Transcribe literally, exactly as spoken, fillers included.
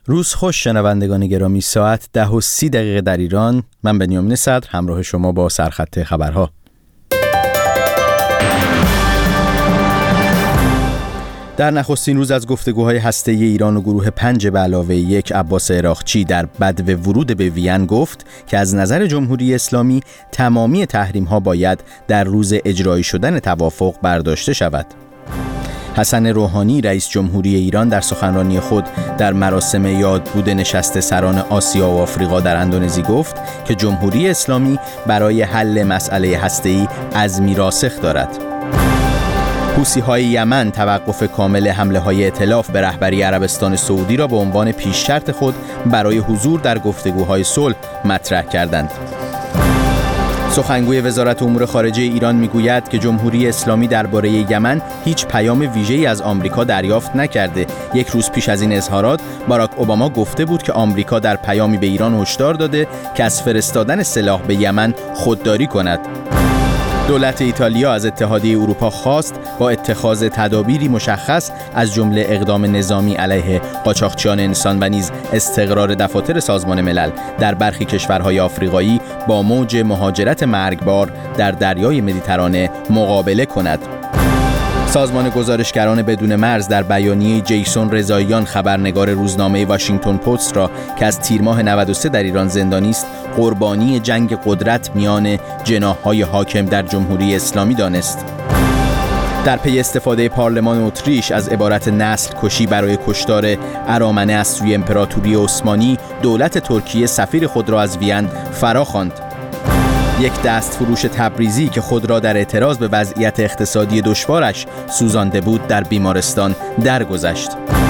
روز خوش شنوندگان گرامی، ساعت ده و سی دقیقه در ایران. من بنیامین صدر همراه شما با سرخط خبرها. در نخستین روز از گفتگوهای هسته‌ای ایران و گروه پنج به علاوه یک، عباس عراقچی در بدو ورود به وین گفت که از نظر جمهوری اسلامی تمامی تحریم‌ها باید در روز اجرایی شدن توافق برداشته شود. حسن روحانی رئیس جمهوری ایران در سخنرانی خود در مراسم یادبود نشست سران آسیا و آفریقا در اندونزی گفت که جمهوری اسلامی برای حل مسئله هسته‌ای عزمی راسخ دارد. حوثی‌های یمن توقف کامل حمله‌های ائتلاف به رهبری عربستان سعودی را به عنوان پیش شرط خود برای حضور در گفتگوهای صلح مطرح کردند. سخنگوی وزارت امور خارجه ایران میگوید که جمهوری اسلامی درباره یمن هیچ پیام ویژه‌ای از آمریکا دریافت نکرده. یک روز پیش از این اظهارات باراک اوباما گفته بود که آمریکا در پیامی به ایران هشدار داده که از فرستادن سلاح به یمن خودداری کند. دولت ایتالیا از اتحادیه اروپا خواست با اتخاذ تدابیری مشخص از جمله اقدام نظامی علیه قاچاقچیان انسان و نیز استقرار دفاتر سازمان ملل در برخی کشورهای آفریقایی با موج مهاجرت مرگبار در دریای مدیترانه مقابله کند. سازمان گزارشگران بدون مرز در بیانیه جیسون رضاییان، خبرنگار روزنامه واشنگتن پست را که از تیر ماه نود و سه در ایران زندانی است، قربانی جنگ قدرت میان جناح‌های حاکم در جمهوری اسلامی دانست. در پی استفاده پارلمان اتریش از عبارت نسل کشی برای کشتار ارامنه از سوی امپراتوری عثمانی، دولت ترکیه سفیر خود را از وین فراخواند. یک دستفروش تبریزی که خود را در اعتراض به وضعیت اقتصادی دشوارش سوزانده بود در بیمارستان درگذشت.